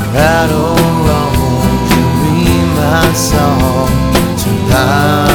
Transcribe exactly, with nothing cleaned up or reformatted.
Right or wrong, won't you be my song tonight?